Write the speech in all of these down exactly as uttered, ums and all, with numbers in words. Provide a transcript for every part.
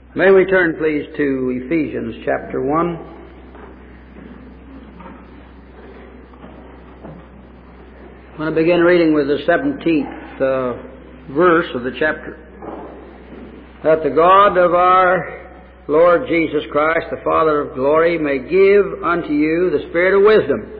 May we turn, please, to Ephesians chapter one. I'm going to begin reading with the seventeenth uh, verse of the chapter. That the God of our Lord Jesus Christ, the Father of glory, may give unto you the spirit of wisdom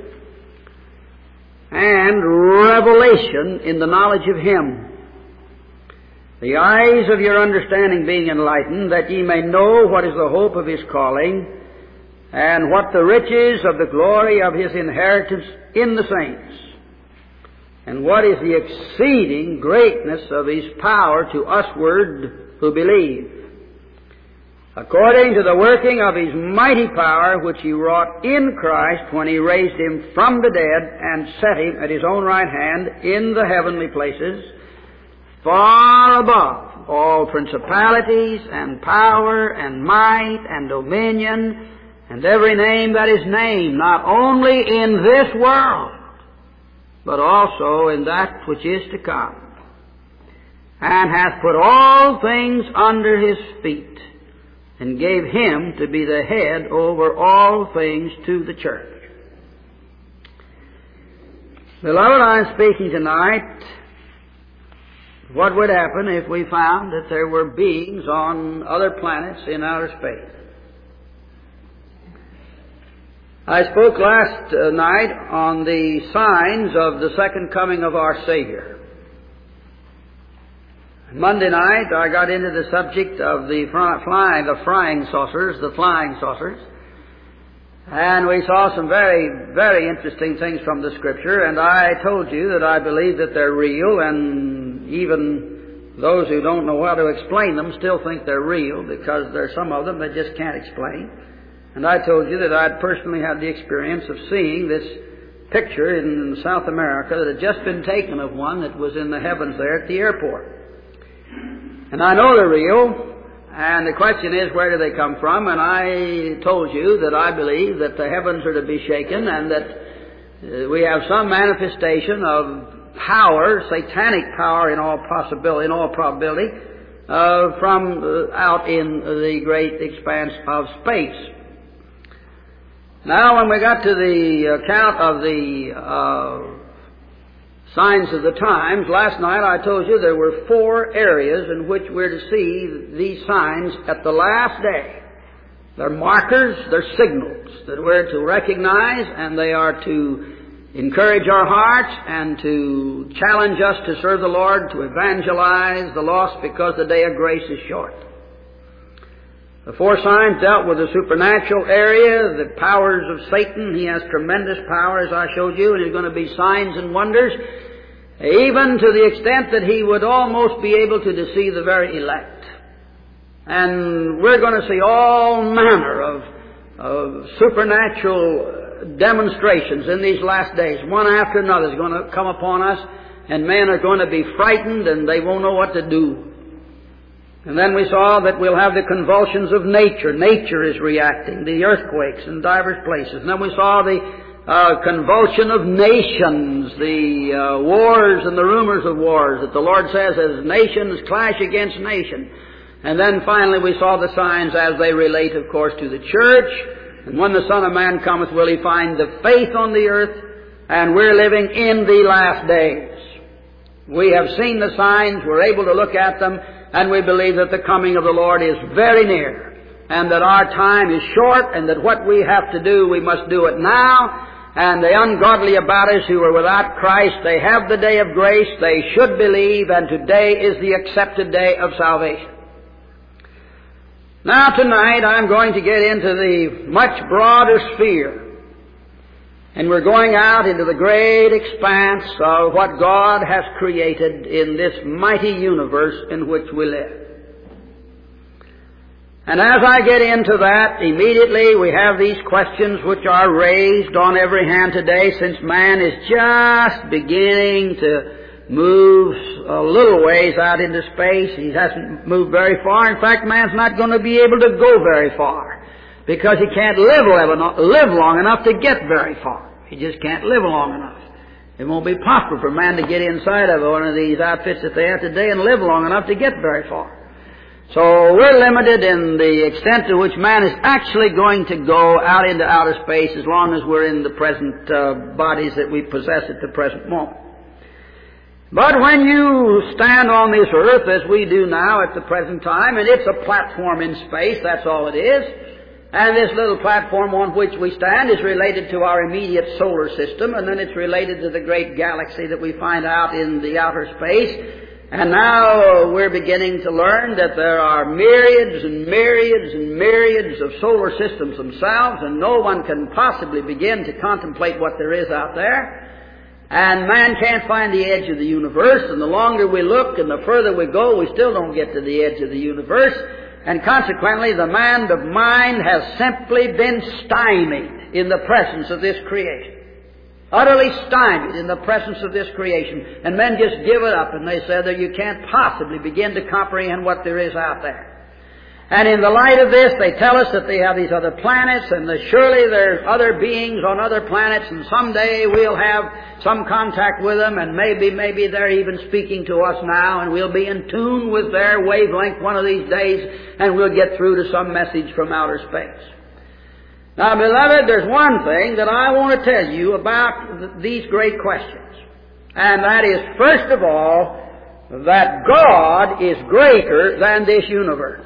and revelation in the knowledge of Him, the eyes of your understanding being enlightened, that ye may know what is the hope of His calling, and what the riches of the glory of His inheritance in the saints, and what is the exceeding greatness of His power to usward who believe, according to the working of His mighty power, which He wrought in Christ when He raised Him from the dead and set Him at His own right hand in the heavenly places, far above all principalities and power and might and dominion and every name that is named, not only in this world, but also in that which is to come, and hath put all things under His feet, and gave Him to be the head over all things to the church. Beloved, I am speaking tonight what would happen if we found that there were beings on other planets in outer space. I spoke last uh, night on the signs of the second coming of our Savior. Monday night I got into the subject of the flying, the flying saucers, the flying saucers. And we saw some very, very interesting things from the Scripture, and I told you that I believe that they're real, and even those who don't know how to explain them still think they're real, because there's some of them that just can't explain. And I told you that I'd personally had the experience of seeing this picture in South America that had just been taken of one that was in the heavens there at the airport. And I know they're real. And the question is, where do they come from? And I told you that I believe that the heavens are to be shaken, and that uh, we have some manifestation of power, satanic power in all possibility, in all probability, uh, from uh, out in the great expanse of space. Now, when we got to the account of the uh, signs of the times, last night I told you there were four areas in which we're to see these signs at the last day. They're markers, they're signals that we're to recognize, and they are to encourage our hearts and to challenge us to serve the Lord, to evangelize the lost, because the day of grace is short. The four signs dealt with the supernatural area, the powers of Satan. He has tremendous power, as I showed you, and he's going to be signs and wonders, even to the extent that he would almost be able to deceive the very elect. And we're going to see all manner of, of supernatural demonstrations in these last days. One after another is going to come upon us, and men are going to be frightened, and they won't know what to do. And then we saw that we'll have the convulsions of nature. Nature is reacting, the earthquakes in divers places. And then we saw the uh, convulsion of nations, the uh, wars and the rumors of wars that the Lord says as nations clash against nation. And then finally we saw the signs as they relate, of course, to the church. And when the Son of Man cometh, will He find the faith on the earth? And we're living in the last days. We have seen the signs, we're able to look at them, and we believe that the coming of the Lord is very near, and that our time is short, and that what we have to do, we must do it now. And the ungodly about us who are without Christ, they have the day of grace, they should believe, and today is the accepted day of salvation. Now tonight I'm going to get into the much broader sphere. And we're going out into the great expanse of what God has created in this mighty universe in which we live. And as I get into that, immediately we have these questions which are raised on every hand today, since man is just beginning to move a little ways out into space. He hasn't moved very far. In fact, man's not going to be able to go very far, because he can't live, live long enough to get very far. He just can't live long enough. It won't be possible for man to get inside of one of these outfits that they have today and live long enough to get very far. So we're limited in the extent to which man is actually going to go out into outer space as long as we're in the present uh, bodies that we possess at the present moment. But when you stand on this earth, as we do now at the present time, and it's a platform in space, that's all it is, and this little platform on which we stand is related to our immediate solar system, and then it's related to the great galaxy that we find out in the outer space. And now we're beginning to learn that there are myriads and myriads and myriads of solar systems themselves, and no one can possibly begin to contemplate what there is out there. And man can't find the edge of the universe, and the longer we look and the further we go, we still don't get to the edge of the universe. And consequently, the man of mind has simply been stymied in the presence of this creation. Utterly stymied in the presence of this creation. And men just give it up, and they say that you can't possibly begin to comprehend what there is out there. And in the light of this, they tell us that they have these other planets, and that surely there's other beings on other planets, and someday we'll have some contact with them, and maybe, maybe they're even speaking to us now, and we'll be in tune with their wavelength one of these days, and we'll get through to some message from outer space. Now, beloved, there's one thing that I want to tell you about th- these great questions. And that is, first of all, that God is greater than this universe.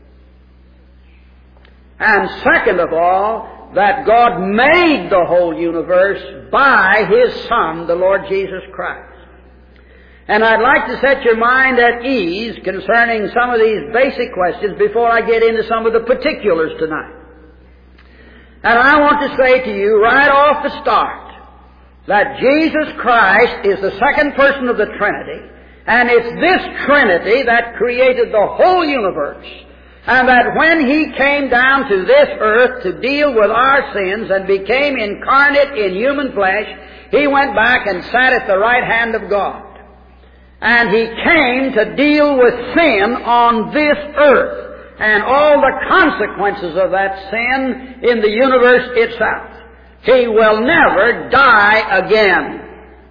And second of all, that God made the whole universe by His Son, the Lord Jesus Christ. And I'd like to set your mind at ease concerning some of these basic questions before I get into some of the particulars tonight. And I want to say to you right off the start that Jesus Christ is the second person of the Trinity, and it's this Trinity that created the whole universe, and that when He came down to this earth to deal with our sins and became incarnate in human flesh, He went back and sat at the right hand of God. And He came to deal with sin on this earth, and all the consequences of that sin in the universe itself. He will never die again.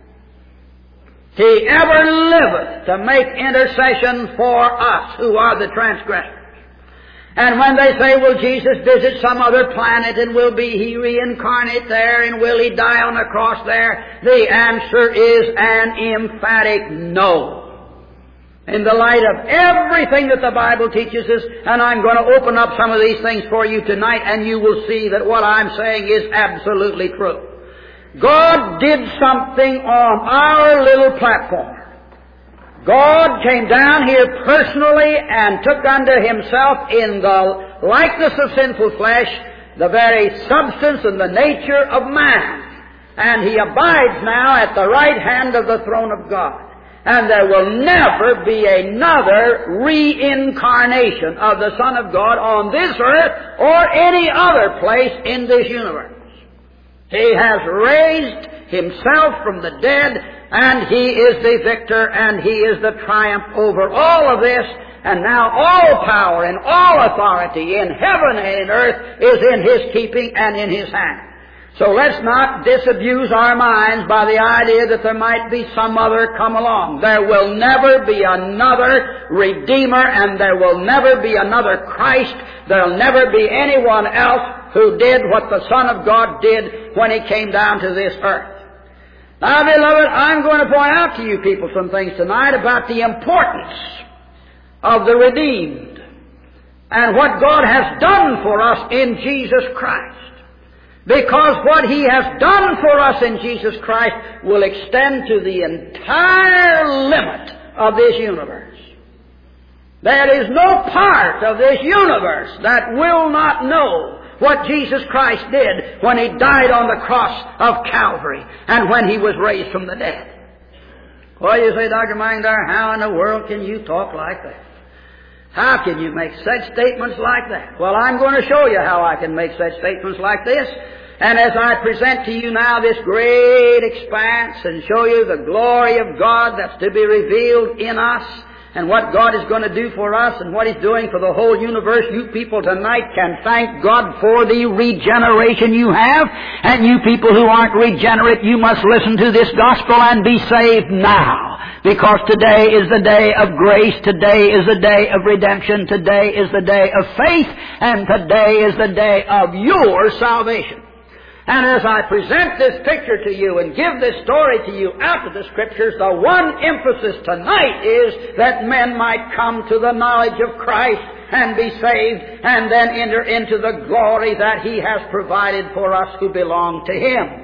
He ever liveth to make intercession for us who are the transgressors. And when they say, will Jesus visit some other planet, and will be He reincarnate there, and will He die on the cross there? The answer is an emphatic no. In the light of everything that the Bible teaches us, and I'm going to open up some of these things for you tonight, and you will see that what I'm saying is absolutely true. God did something on our little platform. God came down here personally and took unto Himself in the likeness of sinful flesh the very substance and the nature of man. And He abides now at the right hand of the throne of God. And there will never be another reincarnation of the Son of God on this earth or any other place in this universe. He has raised Himself from the dead, and He is the victor, and He is the triumph over all of this. And now all power and all authority in heaven and in earth is in His keeping and in His hand. So let's not disabuse our minds by the idea that there might be some other come along. There will never be another Redeemer, and there will never be another Christ. There will never be anyone else who did what the Son of God did when He came down to this earth. Now, beloved, I'm going to point out to you people some things tonight about the importance of the redeemed and what God has done for us in Jesus Christ. Because what He has done for us in Jesus Christ will extend to the entire limit of this universe. There is no part of this universe that will not know what Jesus Christ did when He died on the cross of Calvary and when He was raised from the dead. Well, you say, Doctor Mangdar, how in the world can you talk like that? How can you make such statements like that? Well, I'm going to show you how I can make such statements like this. And as I present to you now this great expanse and show you the glory of God that's to be revealed in us, and what God is going to do for us and what He's doing for the whole universe, you people tonight can thank God for the regeneration you have. And you people who aren't regenerate, you must listen to this gospel and be saved now. Because today is the day of grace, today is the day of redemption, today is the day of faith, and today is the day of your salvation. And as I present this picture to you and give this story to you out of the Scriptures, the one emphasis tonight is that men might come to the knowledge of Christ and be saved and then enter into the glory that He has provided for us who belong to Him.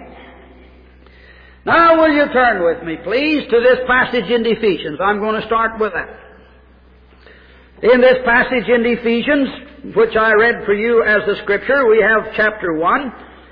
Now will you turn with me, please, to this passage in Ephesians. I'm going to start with that. In this passage in Ephesians, which I read for you as the Scripture, we have chapter one.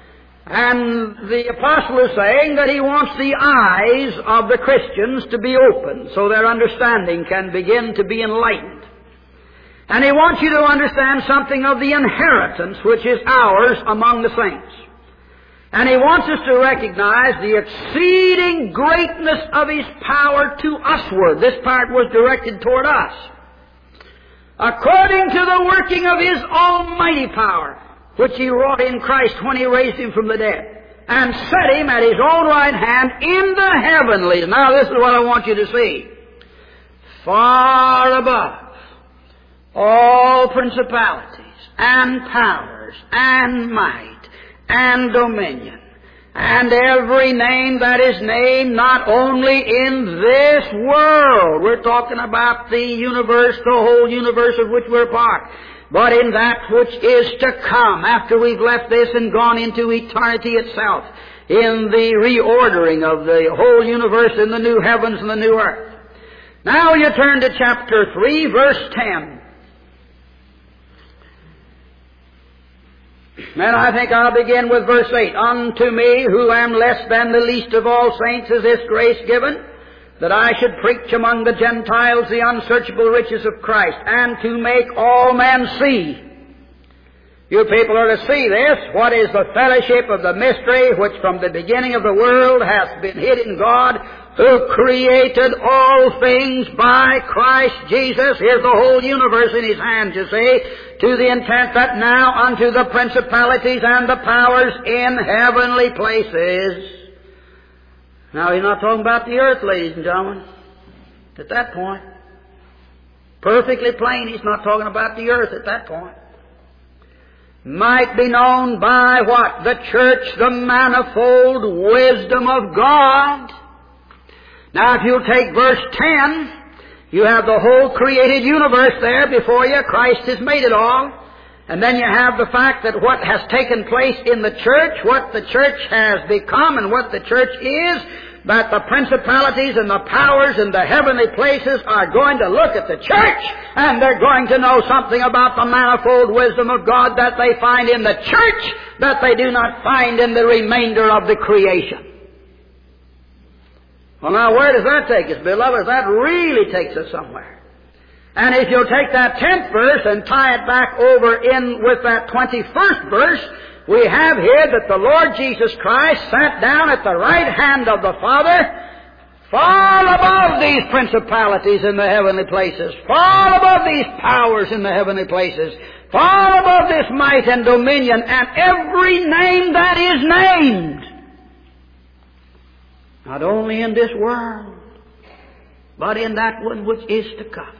And the apostle is saying that he wants the eyes of the Christians to be open so their understanding can begin to be enlightened. And he wants you to understand something of the inheritance which is ours among the saints. And he wants us to recognize the exceeding greatness of His power to usward. This part was directed toward us. According to the working of His almighty power, which He wrought in Christ when He raised Him from the dead, and set Him at His own right hand in the heavenlies. Now this is what I want you to see. Far above all principalities and powers and might and dominion and every name that is named, not only in this world. We're talking about the universe, the whole universe of which we're part, but in that which is to come after we've left this and gone into eternity itself, in the reordering of the whole universe in the new heavens and the new earth. Now you turn to chapter three, verse ten. And I think I'll begin with verse eight. Unto me, who am less than the least of all saints, is this grace given, that I should preach among the Gentiles the unsearchable riches of Christ, and to make all men see. You people are to see this, what is the fellowship of the mystery, which from the beginning of the world hath been hid in God, who created all things by Christ Jesus. Here's the whole universe in His hand, you see, to the intent that now unto the principalities and the powers in heavenly places. Now, He's not talking about the earth, ladies and gentlemen, at that point. Perfectly plain, He's not talking about the earth at that point. Might be known by what? The church, the manifold wisdom of God. Now, if you'll take verse ten, you have the whole created universe there before you. Christ has made it all. And then you have the fact that what has taken place in the church, what the church has become and what the church is, that the principalities and the powers in the heavenly places are going to look at the church and they're going to know something about the manifold wisdom of God that they find in the church that they do not find in the remainder of the creation. Well, now, where does that take us, beloved? That really takes us somewhere. And if you'll take that tenth verse and tie it back over in with that twenty-first verse, we have here that the Lord Jesus Christ sat down at the right hand of the Father, far above these principalities in the heavenly places, far above these powers in the heavenly places, far above this might and dominion and every name that is named. Not only in this world, but in that one which is to come.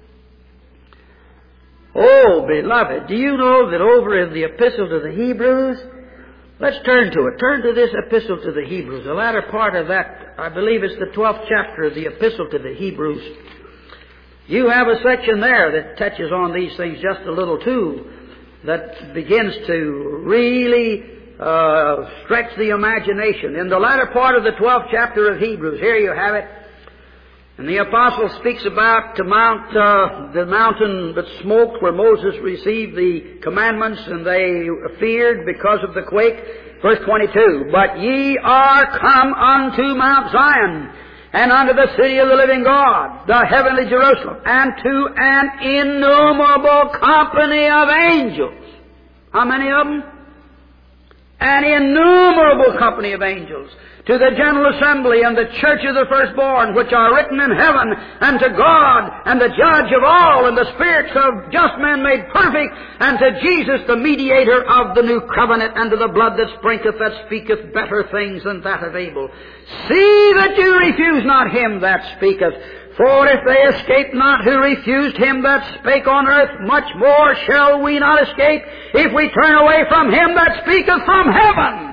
Oh, beloved, do you know that over in the Epistle to the Hebrews, let's turn to it. Turn to this Epistle to the Hebrews. The latter part of that, I believe it's the twelfth chapter of the Epistle to the Hebrews. You have a section there that touches on these things just a little too, that begins to really Uh, stretch the imagination. In the latter part of the twelfth chapter of Hebrews, here you have it. And the apostle speaks about the mount, uh, the mountain that smoked where Moses received the commandments and they feared because of the quake. Verse twenty-two, but ye are come unto Mount Zion and unto the city of the living God, the heavenly Jerusalem, and to an innumerable company of angels. How many of them? an innumerable company of angels, to the general assembly and the church of the firstborn, which are written in heaven, and to God, and the judge of all, and the spirits of just men made perfect, and to Jesus, the mediator of the new covenant, and to the blood that sprinkleth, that speaketh better things than that of Abel. See that you refuse not him that speaketh. For if they escape not who refused him that spake on earth, much more shall we not escape if we turn away from him that speaketh from heaven.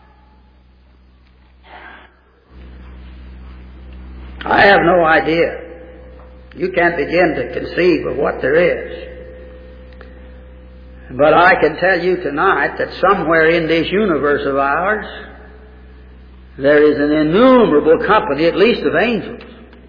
I have no idea. You can't begin to conceive of what there is. But I can tell you tonight that somewhere in this universe of ours, there is an innumerable company, at least of angels.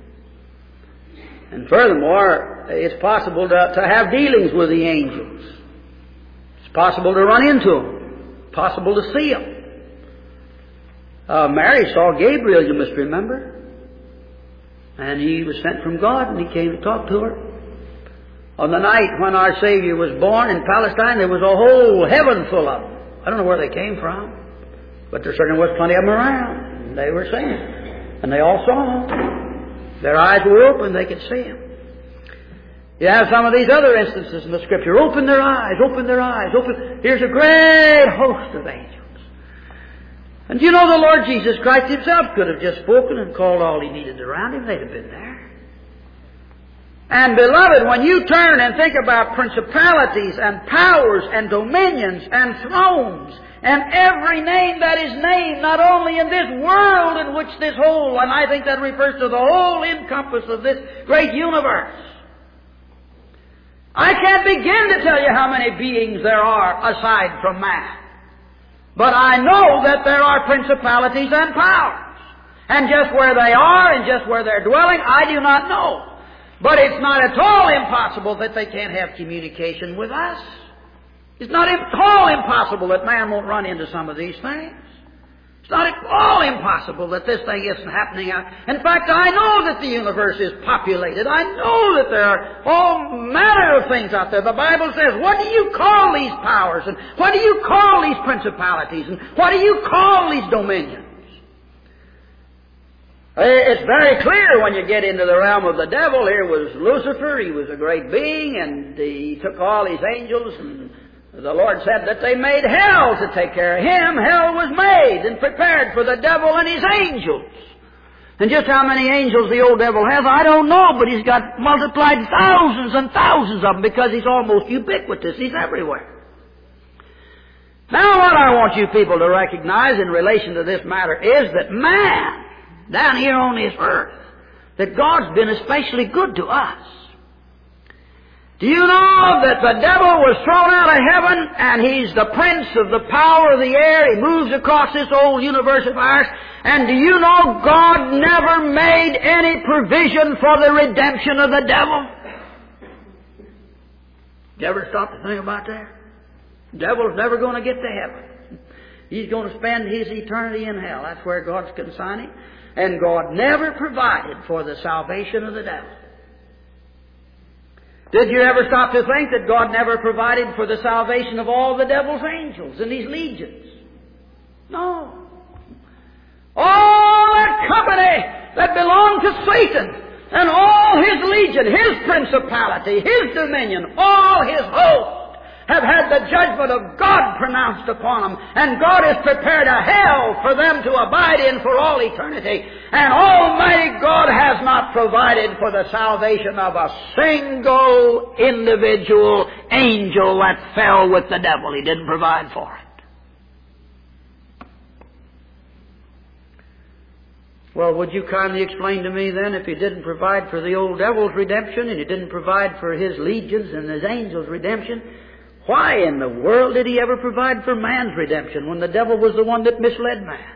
And furthermore, it's possible to, to have dealings with the angels. It's possible to run into them. Possible to see them. Uh, Mary saw Gabriel, you must remember. And he was sent from God, and he came to talk to her. On the night when our Savior was born in Palestine, there was a whole heaven full of them. I don't know where they came from, but there certainly was plenty of them around. And they were singing. And they all saw him. Their eyes were open, they could see him. You have some of these other instances in the Scripture. Open their eyes, open their eyes, open. Here's a great host of angels. And you know, the Lord Jesus Christ Himself could have just spoken and called all He needed around Him. They'd have been there. And beloved, when you turn and think about principalities and powers and dominions and thrones and every name that is named, not only in this world in which this whole, and I think that refers to the whole encompass of this great universe. I can't begin to tell you how many beings there are aside from man. But I know that there are principalities and powers. And just where they are and just where they're dwelling, I do not know. But it's not at all impossible that they can't have communication with us. It's not at all impossible that man won't run into some of these things. It's not at all impossible that this thing isn't happening out. In fact, I know that the universe is populated. I know that there are all manner of things out there. The Bible says, what do you call these powers? And what do you call these principalities? And what do you call these dominions? It's very clear when you get into the realm of the devil. Here was Lucifer. He was a great being, and he took all his angels, and the Lord said that they made hell to take care of him. Hell was made and prepared for the devil and his angels. And just how many angels the old devil has, I don't know, but he's got multiplied thousands and thousands of them because he's almost ubiquitous. He's everywhere. Now what I want you people to recognize in relation to this matter is that man, down here on this earth, that God's been especially good to us. Do you know that the devil was thrown out of heaven and he's the prince of the power of the air? He moves across this old universe of ours. And do you know God never made any provision for the redemption of the devil? You ever stop to think about that? The devil's never going to get to heaven. He's going to spend his eternity in hell. That's where God's consigning. And God never provided for the salvation of the devil. Did you ever stop to think that God never provided for the salvation of all the devil's angels and his legions? No. All that company that belonged to Satan and all his legion, his principality, his dominion, all his host have had the judgment of God pronounced upon them. And God has prepared a hell for them to abide in for all eternity. And Almighty God has not provided for the salvation of a single individual angel that fell with the devil. He didn't provide for it. Well, would you kindly explain to me then, if He didn't provide for the old devil's redemption and He didn't provide for his legions and his angels' redemption, why in the world did He ever provide for man's redemption when the devil was the one that misled man?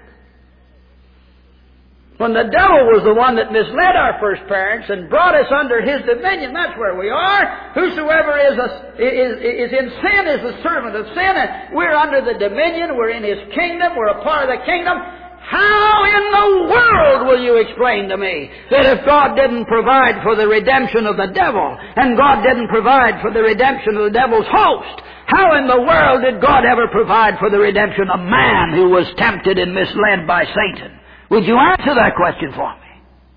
When the devil was the one that misled our first parents and brought us under his dominion, that's where we are. Whosoever is, a, is, is in sin is the servant of sin, and we're under the dominion, we're in his kingdom, we're a part of the kingdom. How in the world will you explain to me that if God didn't provide for the redemption of the devil, and God didn't provide for the redemption of the devil's host, how in the world did God ever provide for the redemption of man who was tempted and misled by Satan? Would you answer that question for me?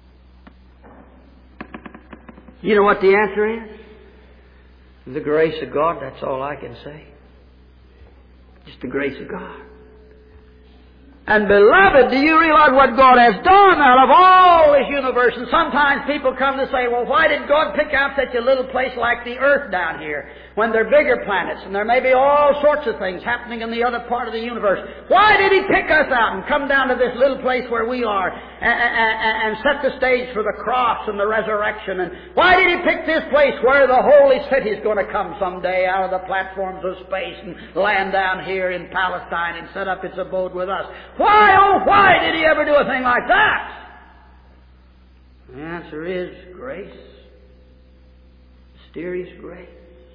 You know what the answer is? The grace of God, that's all I can say. Just the grace of God. And beloved, do you realize what God has done out of all this universe? And sometimes people come to say, well, why did God pick out such a little place like the earth down here when there are bigger planets and there may be all sorts of things happening in the other part of the universe? Why did He pick us out and come down to this little place where we are and, and, and set the stage for the cross and the resurrection? And why did He pick this place where the holy city is going to come someday out of the platforms of space and land down here in Palestine and set up its abode with us? Why, oh, why did He ever do a thing like that? The answer is grace. Mysterious grace.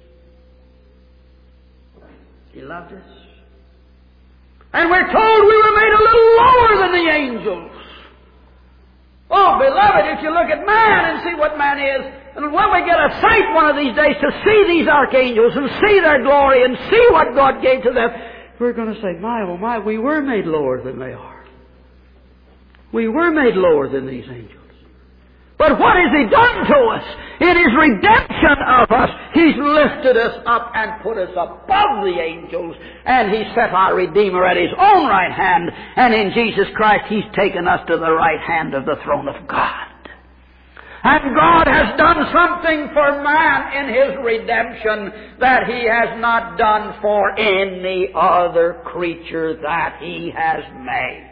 He loved us. And we're told we were made a little lower than the angels. Oh, beloved, if you look at man and see what man is, and when we get a sight one of these days to see these archangels and see their glory and see what God gave to them, we're going to say, my, oh my, we were made lower than they are. We were made lower than these angels. But what has He done to us? In His redemption of us, He's lifted us up and put us above the angels, and He set our Redeemer at His own right hand, and in Jesus Christ He's taken us to the right hand of the throne of God. And God has done something for man in His redemption that He has not done for any other creature that He has made.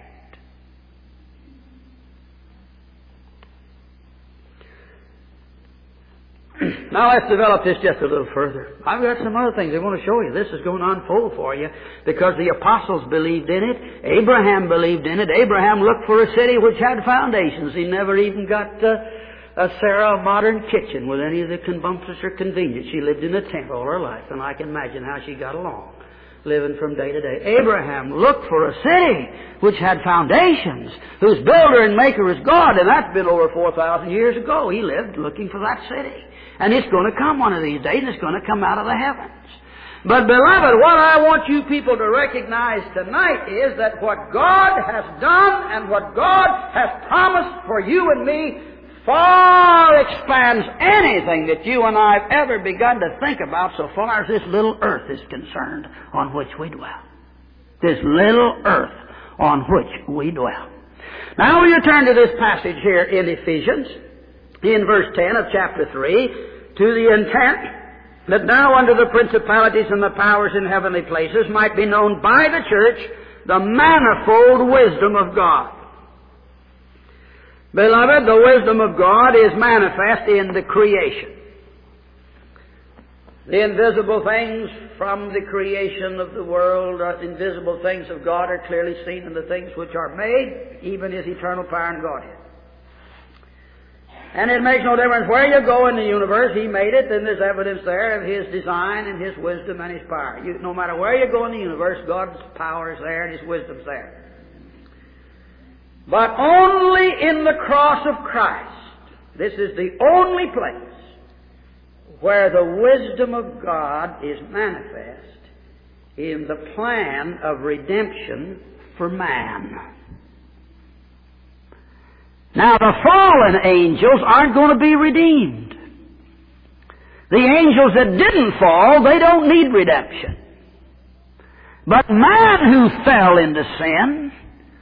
Now let's develop this just a little further. I've got some other things I want to show you. This is going to unfold for you because the apostles believed in it. Abraham believed in it. Abraham looked for a city which had foundations. He never even got uh, a Sarah a modern kitchen with any of the conveniences or convenience. She lived in a tent all her life, and I can imagine how she got along, living from day to day. Abraham looked for a city which had foundations, whose builder and maker is God, and that's been over four thousand years ago. He lived looking for that city. And it's going to come one of these days, and it's going to come out of the heavens. But beloved, what I want you people to recognize tonight is that what God has done and what God has promised for you and me far expands anything that you and I have ever begun to think about so far as this little earth is concerned on which we dwell. This little earth on which we dwell. Now will you turn to this passage here in Ephesians, in verse ten of chapter three, to the intent that now under the principalities and the powers in heavenly places might be known by the church the manifold wisdom of God. Beloved, the wisdom of God is manifest in the creation. The invisible things from the creation of the world, the invisible things of God are clearly seen in the things which are made, even His eternal power and Godhead. And it makes no difference where you go in the universe, He made it, and there's evidence there of His design and His wisdom and His power. You, no matter where you go in the universe, God's power is there and His wisdom's there. But only in the cross of Christ, this is the only place where the wisdom of God is manifest in the plan of redemption for man. Now, the fallen angels aren't going to be redeemed. The angels that didn't fall, they don't need redemption. But man who fell into sin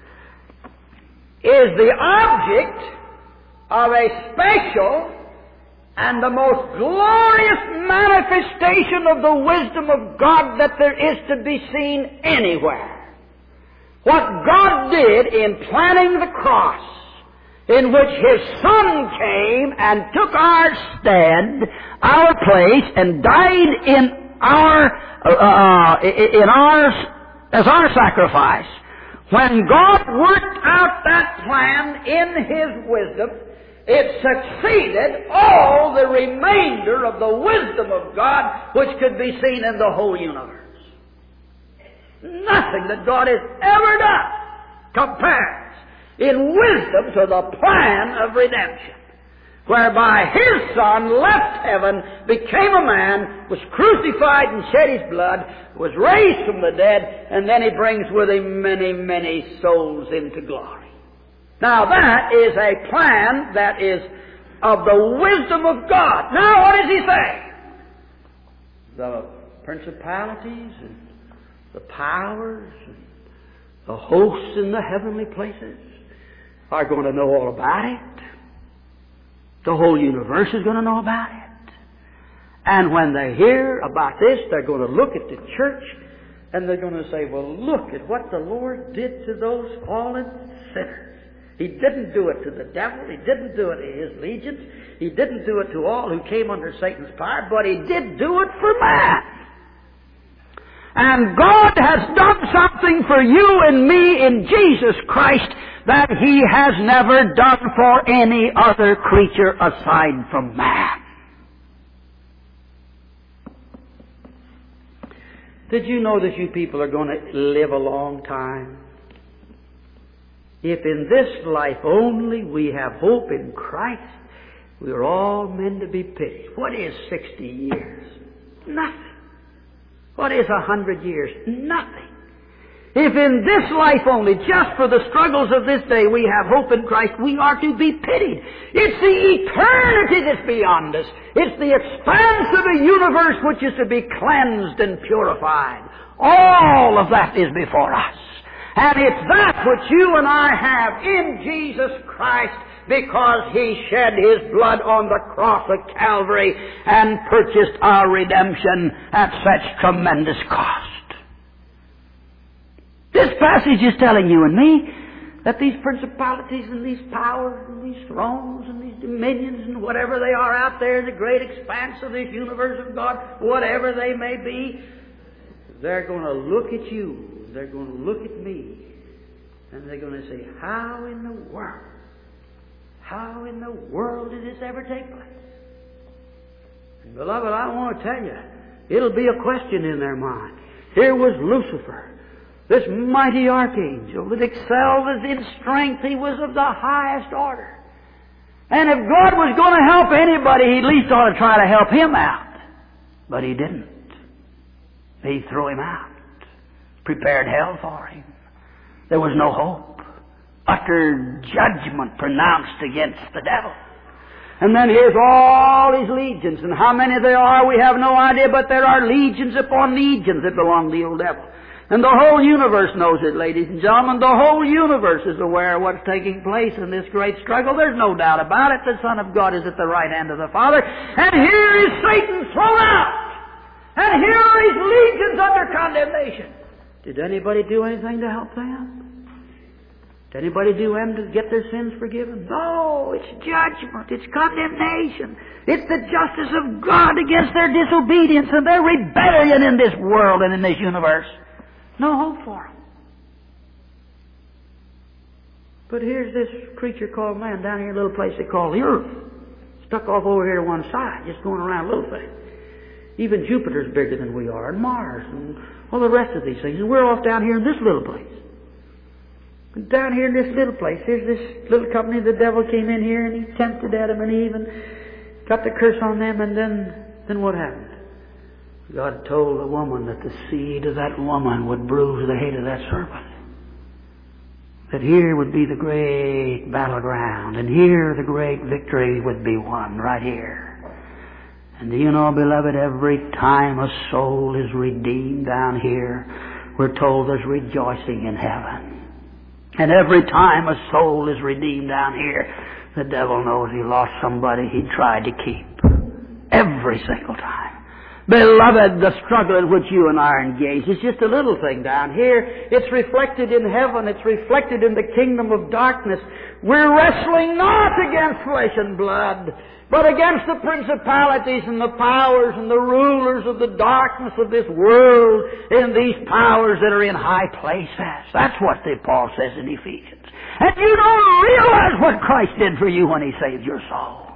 is the object of a special and the most glorious manifestation of the wisdom of God that there is to be seen anywhere. What God did in planning the cross, in which His Son came and took our stead, our place, and died in our, uh, in ours, as our sacrifice. When God worked out that plan in His wisdom, it succeeded all the remainder of the wisdom of God which could be seen in the whole universe. Nothing that God has ever done compares in wisdom to the plan of redemption, whereby His Son left heaven, became a man, was crucified and shed His blood, was raised from the dead, and then He brings with Him many, many souls into glory. Now that is a plan that is of the wisdom of God. Now what does He say? The principalities and the powers and the hosts in the heavenly places are going to know all about it. The whole universe is going to know about it. And when they hear about this, they're going to look at the church and they're going to say, well, look at what the Lord did to those fallen sinners. He didn't do it to the devil. He didn't do it to his legions. He didn't do it to all who came under Satan's power, but He did do it for man. And God has done something for you and me in Jesus Christ that He has never done for any other creature aside from man. Did you know that you people are going to live a long time? If in this life only we have hope in Christ, we are all men to be pitied. What is sixty years? Nothing. What is a hundred years? Nothing. If in this life only, just for the struggles of this day, we have hope in Christ, we are to be pitied. It's the eternity that's beyond us. It's the expanse of the universe which is to be cleansed and purified. All of that is before us. And it's that which you and I have in Jesus Christ, because He shed His blood on the cross of Calvary and purchased our redemption at such tremendous cost. This passage is telling you and me that these principalities and these powers and these thrones and these dominions and whatever they are out there in the great expanse of this universe of God, whatever they may be, they're going to look at you. They're going to look at me, and they're going to say, how in the world, how in the world did this ever take place? And beloved, I want to tell you, it'll be a question in their mind. Here was Lucifer, this mighty archangel that excelled us in strength. He was of the highest order. And if God was going to help anybody, He at least ought to try to help him out. But He didn't. He threw him out. Prepared hell for him. There was no hope. Utter judgment pronounced against the devil. And then here's all his legions. And how many there are, we have no idea, but there are legions upon legions that belong to the old devil. And the whole universe knows it, ladies and gentlemen. The whole universe is aware of what's taking place in this great struggle. There's no doubt about it. The Son of God is at the right hand of the Father. And here is Satan thrown out. And here are his legions under condemnation. Did anybody do anything to help them? Did anybody do them to get their sins forgiven? No, it's judgment. It's condemnation. It's the justice of God against their disobedience and their rebellion in this world and in this universe. No hope for them. But here's this creature called man down here in a little place they call the earth. Stuck off over here to one side, just going around a little thing. Even Jupiter's bigger than we are, and Mars, and all the rest of these things. And we're off down here in this little place. And down here in this little place, here's this little company. The devil came in here, and he tempted Adam and Eve, and got the curse on them, and then, then what happened? God told the woman that the seed of that woman would bruise the head of that serpent. That here would be the great battleground, and here the great victory would be won, right here. And do you know, beloved, every time a soul is redeemed down here, we're told there's rejoicing in heaven. And every time a soul is redeemed down here, the devil knows he lost somebody he tried to keep. Every single time. Beloved, the struggle in which you and I are engaged is just a little thing down here. It's reflected in heaven. It's reflected in the kingdom of darkness. We're wrestling not against flesh and blood, but against the principalities and the powers and the rulers of the darkness of this world, in these powers that are in high places. That's what the Paul says in Ephesians. And you don't realize what Christ did for you when He saved your soul.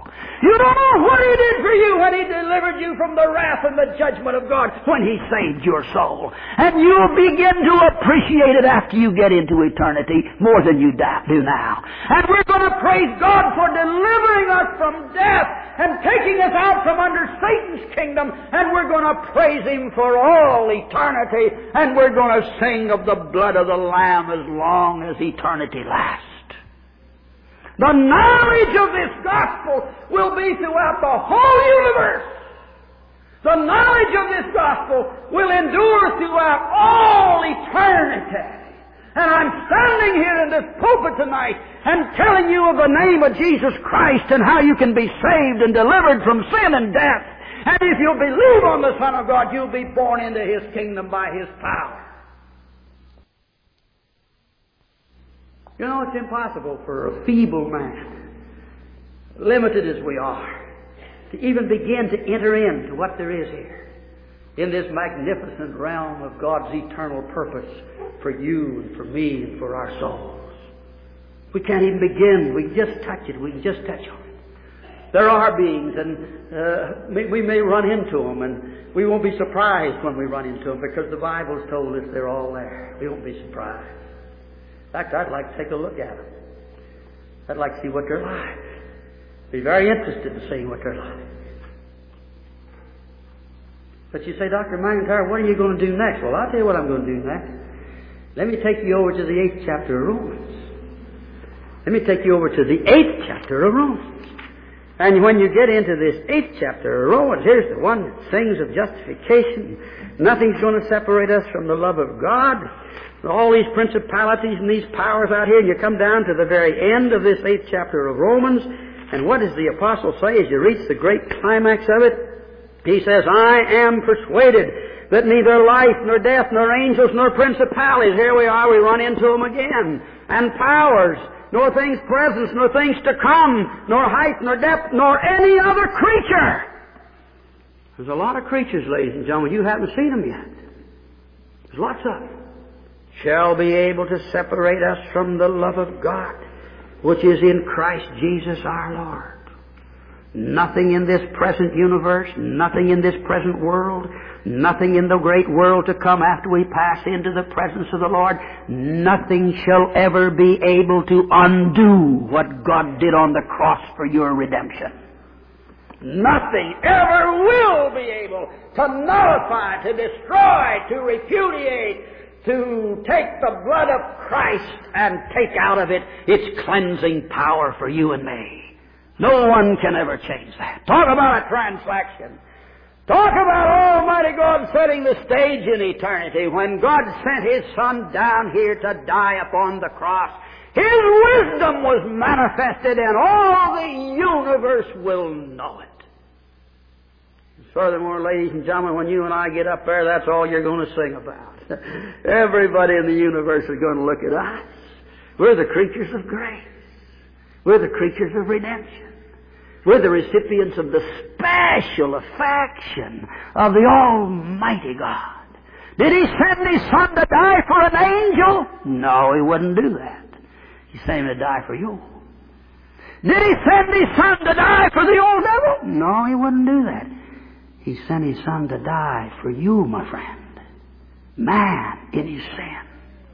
You don't know what He did for you when He delivered you from the wrath and the judgment of God, when He saved your soul. And you'll begin to appreciate it after you get into eternity more than you do now. And we're going to praise God for delivering us from death and taking us out from under Satan's kingdom. And we're going to praise Him for all eternity. And we're going to sing of the blood of the Lamb as long as eternity lasts. The knowledge of this gospel will be throughout the whole universe. The knowledge of this gospel will endure throughout all eternity. And I'm standing here in this pulpit tonight and telling you of the name of Jesus Christ and how you can be saved and delivered from sin and death. And if you'll believe on the Son of God, you'll be born into His kingdom by His power. You know, it's impossible for a feeble man, limited as we are, to even begin to enter into what there is here, in this magnificent realm of God's eternal purpose for you and for me and for our souls. We can't even begin. We can just touch it. We can just touch on it. There are beings, and uh, we may run into them, and we won't be surprised when we run into them, because the Bible's told us they're all there. We won't be surprised. In fact, I'd like to take a look at them. I'd like to see what they're like. Be very interested in seeing what they're like. But you say, Doctor McIntyre, what are you going to do next? Well, I'll tell you what I'm going to do next. Let me take you over to the eighth chapter of Romans. Let me take you over to the eighth chapter of Romans. And when you get into this eighth chapter of Romans, here's the one that sings of justification. Nothing's going to separate us from the love of God. All these principalities and these powers out here, and you come down to the very end of this eighth chapter of Romans, and what does the apostle say as you reach the great climax of it? He says, I am persuaded that neither life, nor death, nor angels, nor principalities, here we are, we run into them again, and powers, nor things present, nor things to come, nor height, nor depth, nor any other creature. There's a lot of creatures, ladies and gentlemen. You haven't seen them yet. There's lots of them. Shall be able to separate us from the love of God, which is in Christ Jesus our Lord. Nothing in this present universe, nothing in this present world, nothing in the great world to come after we pass into the presence of the Lord, nothing shall ever be able to undo what God did on the cross for your redemption. Nothing ever will be able to nullify, to destroy, to repudiate, to take the blood of Christ and take out of it its cleansing power for you and me. No one can ever change that. Talk about a transaction. Talk about Almighty God setting the stage in eternity when God sent His Son down here to die upon the cross. His wisdom was manifested and all the universe will know it. Furthermore, ladies and gentlemen, when you and I get up there, that's all you're going to sing about. Everybody in the universe is going to look at us. We're the creatures of grace. We're the creatures of redemption. We're the recipients of the special affection of the Almighty God. Did He send His Son to die for an angel? No, He wouldn't do that. He sent Him to die for you. Did He send His Son to die for the old devil? No, He wouldn't do that. He sent His Son to die for you, my friend. Man in his sin.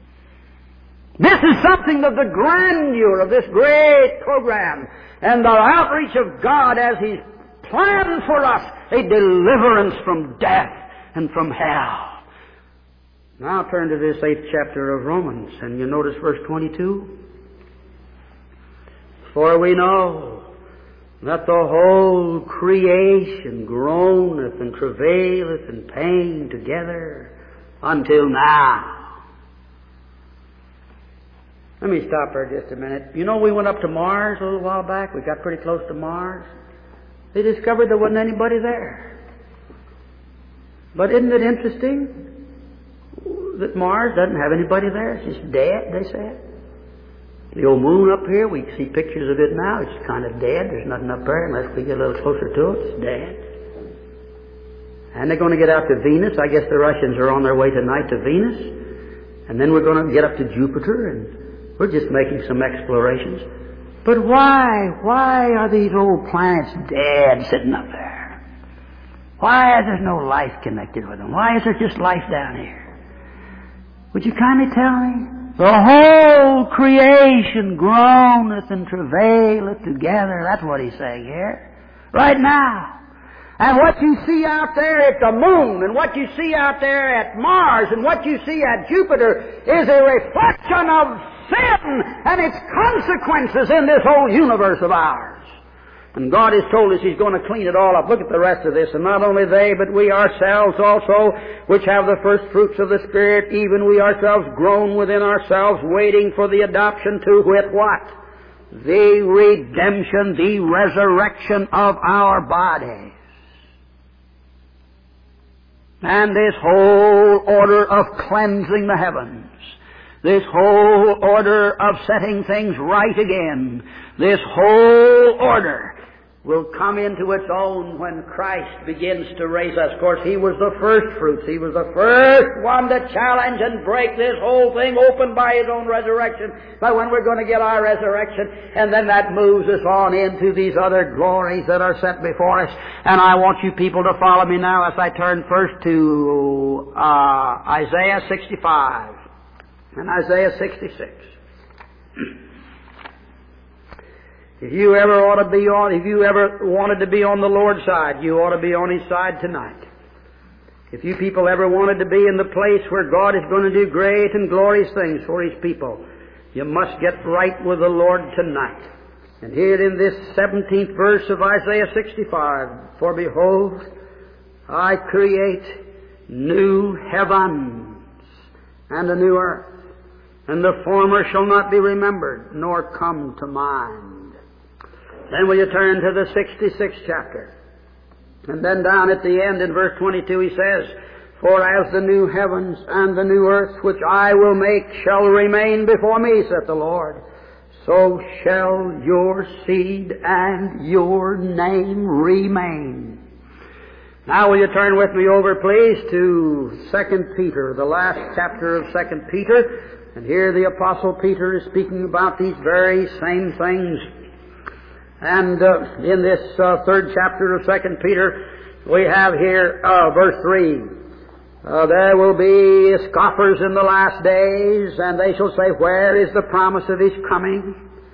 This is something of the grandeur of this great program and the outreach of God as He's planned for us a deliverance from death and from hell. Now turn to this eighth chapter of Romans, and you notice verse twenty-two. For we know that the whole creation groaneth and travaileth in pain together until now. Let me stop there just a minute. You know, we went up to Mars a little while back. We got pretty close to Mars. They discovered there wasn't anybody there. But isn't it interesting that Mars doesn't have anybody there? It's just dead, they said. The old moon up here, we see pictures of it now. It's kind of dead. There's nothing up there unless we get a little closer to it. It's dead. And they're going to get out to Venus. I guess the Russians are on their way tonight to Venus. And then we're going to get up to Jupiter, and we're just making some explorations. But why, why are these old planets dead sitting up there? Why is there no life connected with them? Why is there just life down here? Would you kindly tell me? The whole creation groaneth and travaileth together. That's what he's saying here. Right now. And what you see out there at the moon, and what you see out there at Mars, and what you see at Jupiter is a reflection of sin and its consequences in this whole universe of ours. And God has told us He's going to clean it all up. Look at the rest of this. And not only they, but we ourselves also, which have the first fruits of the Spirit, even we ourselves groan within ourselves, waiting for the adoption to wit what? The redemption, the resurrection of our bodies. And this whole order of cleansing the heavens, this whole order of setting things right again, this whole order will come into its own when Christ begins to raise us. Of course, He was the first fruits. He was the first one to challenge and break this whole thing open by His own resurrection, by when we're going to get our resurrection. And then that moves us on into these other glories that are set before us. And I want you people to follow me now as I turn first to uh, Isaiah sixty-five and Isaiah sixty-six. If you ever ought to be on, if you ever wanted to be on the Lord's side, you ought to be on His side tonight. If you people ever wanted to be in the place where God is going to do great and glorious things for His people, you must get right with the Lord tonight. And here in this seventeenth verse of Isaiah sixty-five, for behold, I create new heavens and a new earth, and the former shall not be remembered, nor come to mind. Then will you turn to the sixty-sixth chapter. And then down at the end in verse twenty-two he says, for as the new heavens and the new earth which I will make shall remain before me, saith the Lord, so shall your seed and your name remain. Now will you turn with me over, please, to Second Peter, the last chapter of Second Peter. And here the Apostle Peter is speaking about these very same things. And uh, in this uh, third chapter of Second Peter, we have here uh, verse three. Uh, there will be scoffers in the last days, and they shall say, where is the promise of His coming?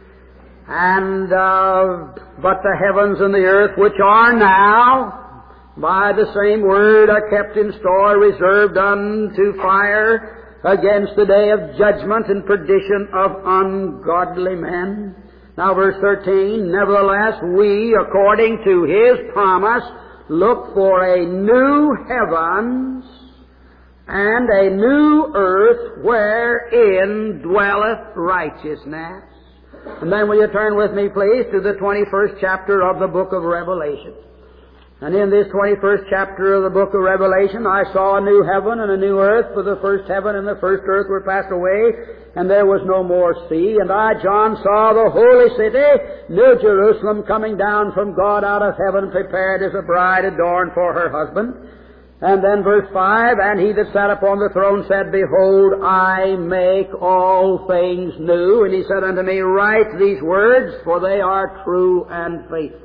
And uh, but the heavens and the earth, which are now, by the same word, are kept in store, reserved unto fire, against the day of judgment and perdition of ungodly men. Now verse thirteen, nevertheless we, according to His promise, look for a new heavens and a new earth wherein dwelleth righteousness. And then will you turn with me, please, to the twenty-first chapter of the book of Revelation. And in this twenty-first chapter of the book of Revelation, I saw a new heaven and a new earth, for the first heaven and the first earth were passed away, and there was no more sea. And I, John, saw the holy city, New Jerusalem, coming down from God out of heaven, prepared as a bride adorned for her husband. And then verse five, and He that sat upon the throne said, behold, I make all things new. And He said unto me, write these words, for they are true and faithful.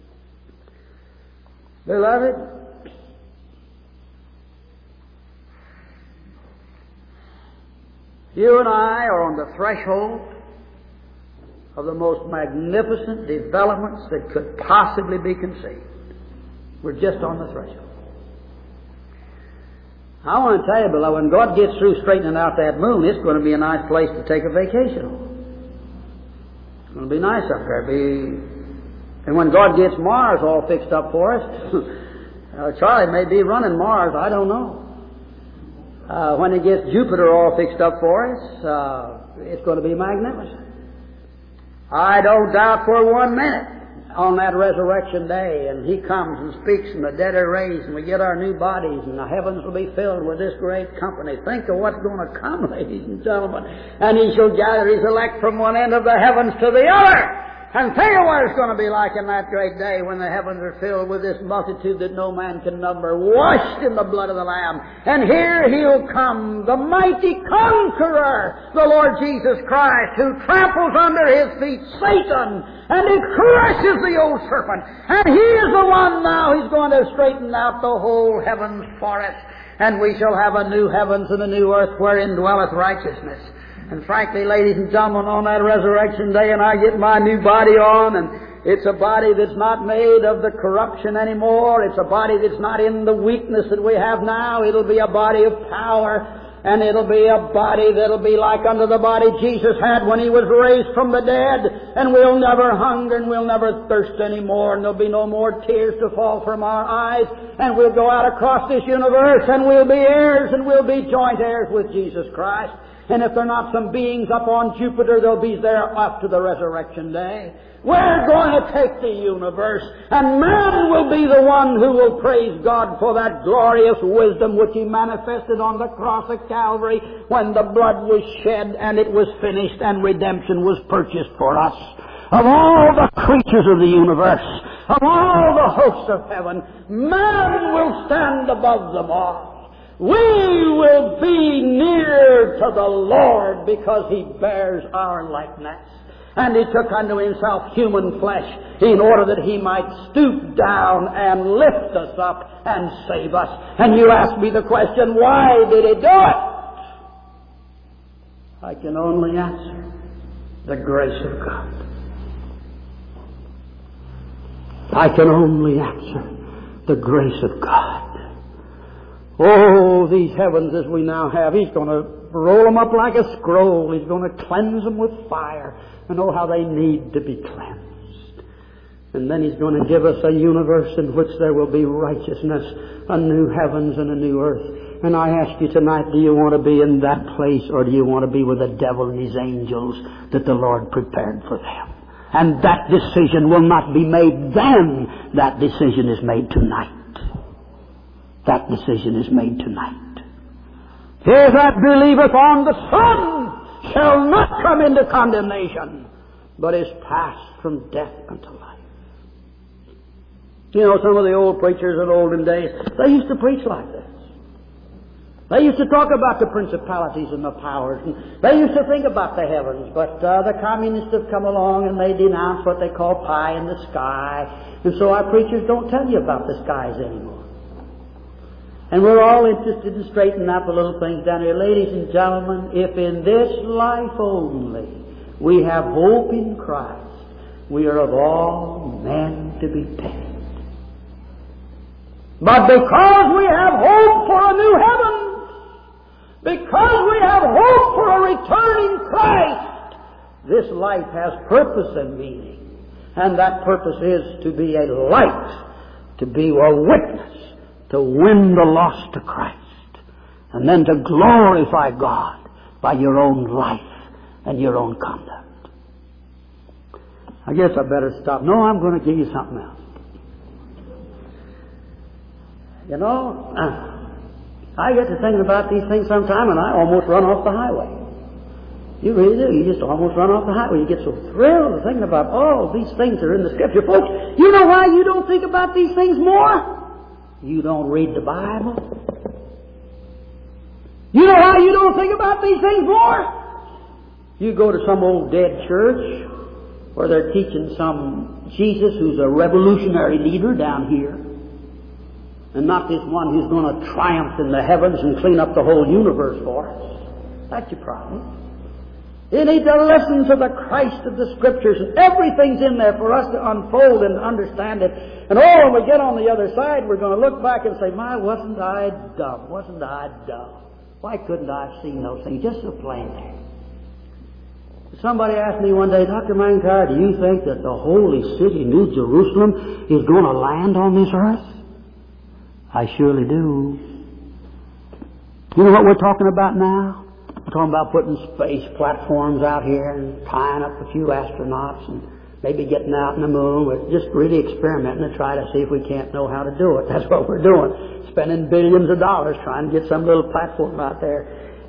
Beloved, you and I are on the threshold of the most magnificent developments that could possibly be conceived. We're just on the threshold. I want to tell you, beloved, when God gets through straightening out that moon, it's going to be a nice place to take a vacation on. It's going to be nice up there. Be And when God gets Mars all fixed up for us, uh, Charlie may be running Mars, I don't know. Uh, when He gets Jupiter all fixed up for us, uh, it's going to be magnificent. I don't doubt for one minute on that resurrection day, and He comes and speaks, and the dead are raised, and we get our new bodies, and the heavens will be filled with this great company. Think of what's going to come, ladies and gentlemen. And He shall gather His elect from one end of the heavens to the other. And think of what it's going to be like in that great day when the heavens are filled with this multitude that no man can number, washed in the blood of the Lamb. And here He'll come, the mighty conqueror, the Lord Jesus Christ, who tramples under His feet Satan, and He crushes the old serpent. And He is the one now, He's going to straighten out the whole heavens for us. And we shall have a new heavens and a new earth wherein dwelleth righteousness. And frankly, ladies and gentlemen, on that resurrection day, and I get my new body on, and it's a body that's not made of the corruption anymore. It's a body that's not in the weakness that we have now. It'll be a body of power, and it'll be a body that'll be like unto the body Jesus had when He was raised from the dead. And we'll never hunger, and we'll never thirst anymore, and there'll be no more tears to fall from our eyes. And we'll go out across this universe, and we'll be heirs, and we'll be joint heirs with Jesus Christ. And if there are not some beings up on Jupiter, they'll be there after the resurrection day. We're going to take the universe, and man will be the one who will praise God for that glorious wisdom which He manifested on the cross of Calvary when the blood was shed and it was finished and redemption was purchased for us. Of all the creatures of the universe, of all the hosts of heaven, man will stand above them all. We will be near to the Lord because He bears our likeness. And He took unto Himself human flesh in order that He might stoop down and lift us up and save us. And you ask me the question, why did He do it? I can only answer, the grace of God. I can only answer, the grace of God. Oh, these heavens as we now have, He's going to roll them up like a scroll. He's going to cleanse them with fire. And oh, how they need to be cleansed. And then He's going to give us a universe in which there will be righteousness, a new heavens and a new earth. And I ask you tonight, do you want to be in that place, or do you want to be with the devil and his angels that the Lord prepared for them? And that decision will not be made then. That decision is made tonight. That decision is made tonight. He that believeth on the Son shall not come into condemnation, but is passed from death unto life. You know, some of the old preachers in olden days, they used to preach like this. They used to talk about the principalities and the powers, and they used to think about the heavens, but uh, the communists have come along and they denounce what they call pie in the sky, and so our preachers don't tell you about the skies anymore. And we're all interested in straightening out the little things down here. Ladies and gentlemen, if in this life only we have hope in Christ, we are of all men to be pitied. But because we have hope for a new heaven, because we have hope for a returning Christ, this life has purpose and meaning. And that purpose is to be a light, to be a witness, to win the lost to Christ, and then to glorify God by your own life and your own conduct. I guess I better stop. No, I'm going to give you something else. You know, I get to thinking about these things sometime, and I almost run off the highway. You really do. You just almost run off the highway. You get so thrilled thinking about all these things that are in the Scripture. Folks, you know why you don't think about these things more? You don't read the Bible. You know why you don't think about these things more? You go to some old dead church where they're teaching some Jesus who's a revolutionary leader down here, and not this one who's going to triumph in the heavens and clean up the whole universe for us. That's your problem. You need to listen to the Christ of the Scriptures, and everything's in there for us to unfold and understand it. And oh, when we get on the other side, we're going to look back and say, my, wasn't I dumb? Wasn't I dumb? Why couldn't I have seen those things just so plain there? Somebody asked me one day, Doctor McIntyre, do you think that the holy city, New Jerusalem, is going to land on this earth? I surely do. You know what we're talking about now? We're talking about putting space platforms out here and tying up a few astronauts and maybe getting out in the moon. We're just really experimenting to try to see if we can't know how to do it. That's what we're doing. Spending billions of dollars trying to get some little platform out there.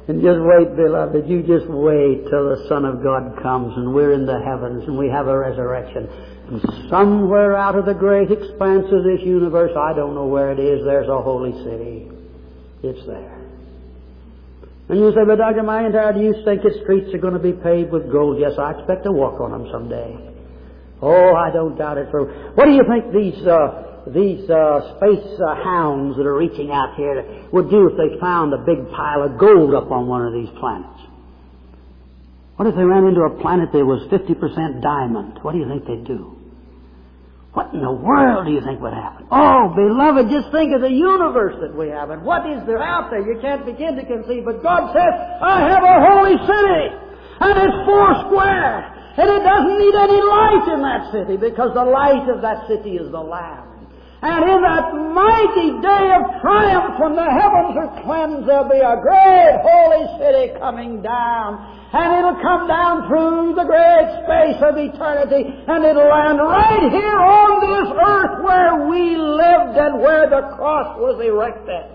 And just wait, beloved, you just wait till the Son of God comes and we're in the heavens and we have a resurrection. And somewhere out of the great expanse of this universe, I don't know where it is, there's a holy city. It's there. And you say, but Doctor McIntyre, do you think its streets are going to be paved with gold? Yes, I expect to walk on them someday. Oh, I don't doubt it. For what do you think these uh, these uh, space uh, hounds that are reaching out here would do if they found a big pile of gold up on one of these planets? What if they ran into a planet that was fifty percent diamond? What do you think they'd do? What in the world do you think would happen? Oh, beloved, just think of the universe that we have. And what is there out there? You can't begin to conceive. But God says, I have a holy city. And it's four square. And it doesn't need any light in that city because the light of that city is the Lamb. And in that mighty day of triumph when the heavens are cleansed, there'll be a great holy city coming down. And it'll come down through the great space of eternity, and it'll land right here on this earth where we lived and where the cross was erected.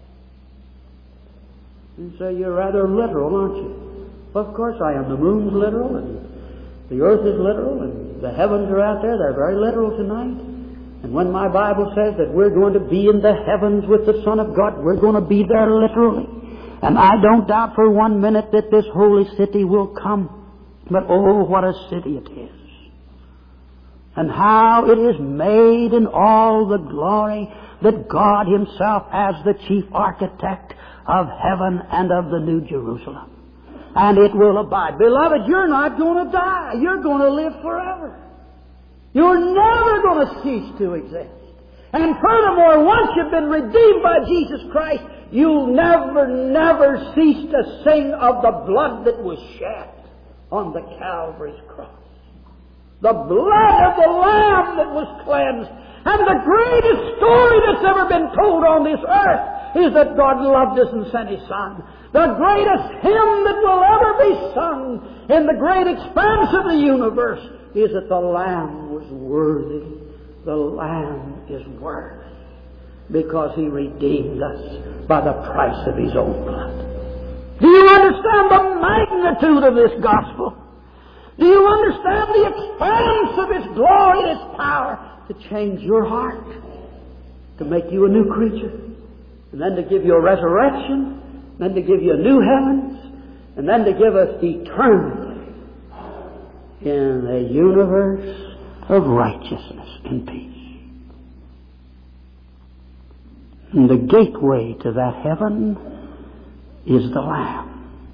You say, you're rather literal, aren't you? Well, of course I am. The moon's literal, and the earth is literal, and the heavens are out there. They're very literal tonight. And when my Bible says that we're going to be in the heavens with the Son of God, we're going to be there literally. And I don't doubt for one minute that this holy city will come. But oh, what a city it is. And how it is made in all the glory that God Himself as the chief architect of heaven and of the New Jerusalem. And it will abide. Beloved, you're not going to die. You're going to live forever. You're never going to cease to exist. And furthermore, once you've been redeemed by Jesus Christ, you'll never, never cease to sing of the blood that was shed on the Calvary's cross. The blood of the Lamb that was cleansed. And the greatest story that's ever been told on this earth is that God loved us and sent His Son. The greatest hymn that will ever be sung in the great expanse of the universe is that the Lamb was worthy. The Lamb is worthy because He redeemed us by the price of His own blood. Do you understand the magnitude of this gospel? Do you understand the expanse of His glory and His power to change your heart, to make you a new creature, and then to give you a resurrection, and then to give you a new heavens, and then to give us eternity in a universe of righteousness and peace. And the gateway to that heaven is the Lamb.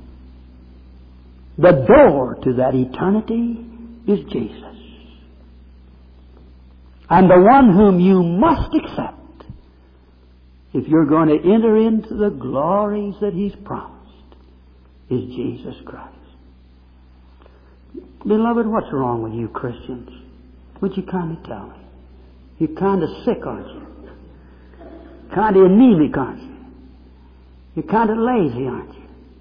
The door to that eternity is Jesus. And the one whom you must accept if you're going to enter into the glories that He's promised is Jesus Christ. Beloved, what's wrong with you Christians? Would you kind of tell me? You're kind of sick, aren't you? Kind of anemic, aren't you? You're kind of lazy, aren't you?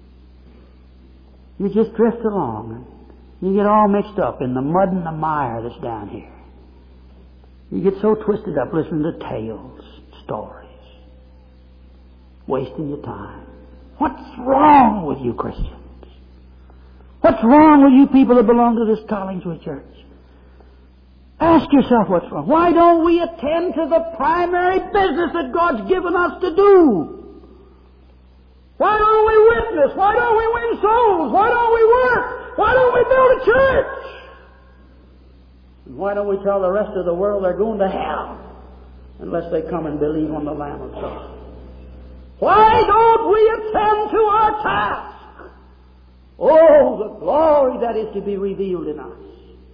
You just drift along and you get all mixed up in the mud and the mire that's down here. You get so twisted up listening to tales, stories, wasting your time. What's wrong with you Christians? What's wrong with you people that belong to this Collingswood Church? Ask yourself what's wrong. Why don't we attend to the primary business that God's given us to do? Why don't we witness? Why don't we win souls? Why don't we work? Why don't we build a church? And why don't we tell the rest of the world they're going to hell unless they come and believe on the Lamb of God? Why don't we attend to our task? Oh, the glory that is to be revealed in us.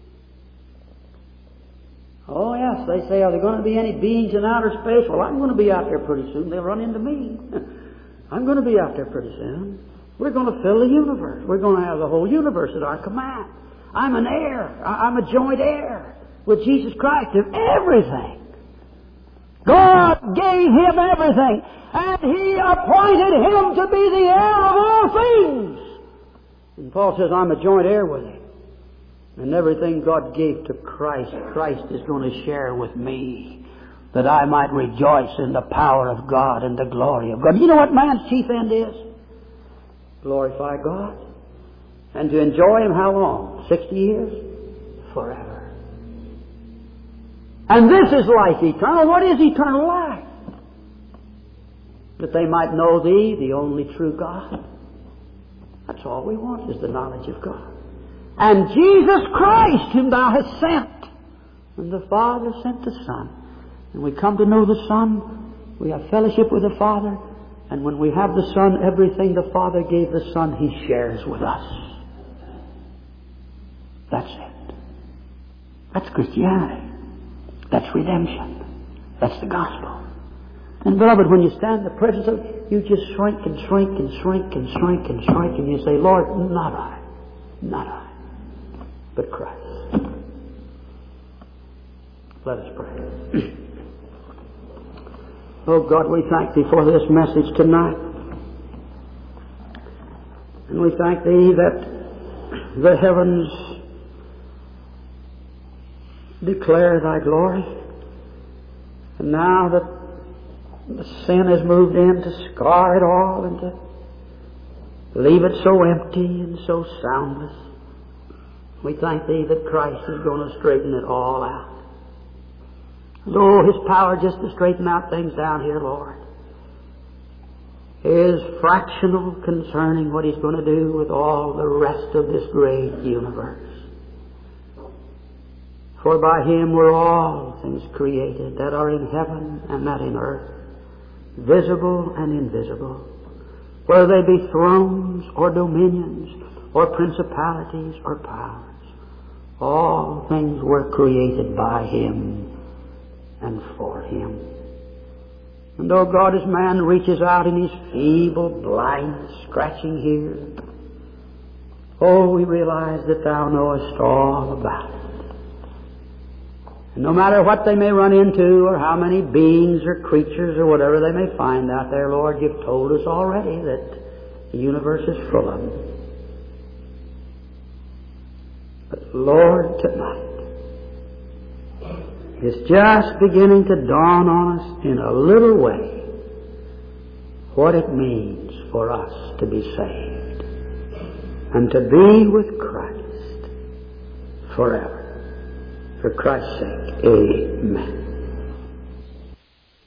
Oh, yes, they say, are there going to be any beings in outer space? Well, I'm going to be out there pretty soon. They'll run into me. I'm going to be out there pretty soon. We're going to fill the universe. We're going to have the whole universe at our command. I'm an heir. I'm a joint heir with Jesus Christ of everything. God gave Him everything, and He appointed Him to be the heir of all things. And Paul says, I'm a joint heir with Him. And everything God gave to Christ, Christ is going to share with me, that I might rejoice in the power of God and the glory of God. You know what man's chief end is? glorify God. And to enjoy Him how long? Sixty years? Forever. And this is life eternal. What is eternal life? That they might know Thee, the only true God. That's all we want, is the knowledge of God. And Jesus Christ, whom Thou hast sent. And the Father sent the Son. And we come to know the Son. We have fellowship with the Father. And when we have the Son, everything the Father gave the Son, He shares with us. That's it. That's Christianity. That's redemption. That's the gospel. And beloved, when you stand in the presence of it, you just shrink and shrink and shrink and shrink and shrink, and you say, Lord, not I, not I, but Christ. Let us pray. Oh God, we thank Thee for this message tonight. And we thank Thee that the heavens declare Thy glory. And now that the sin has moved in to scar it all and to leave it so empty and so soundless, we thank Thee that Christ is going to straighten it all out. And oh, His power just to straighten out things down here, Lord, is fractional concerning what He's going to do with all the rest of this great universe. For by Him were all things created that are in heaven and that in earth, visible and invisible, whether they be thrones or dominions or principalities or powers. All things were created by Him and for Him. And though God as man reaches out in his feeble, blind, scratching here, oh, we realize that Thou knowest all about it. And no matter what they may run into or how many beings or creatures or whatever they may find out there, Lord, You've told us already that the universe is full of them. But Lord, tonight, it's just beginning to dawn on us in a little way what it means for us to be saved and to be with Christ forever. For Christ's sake, amen.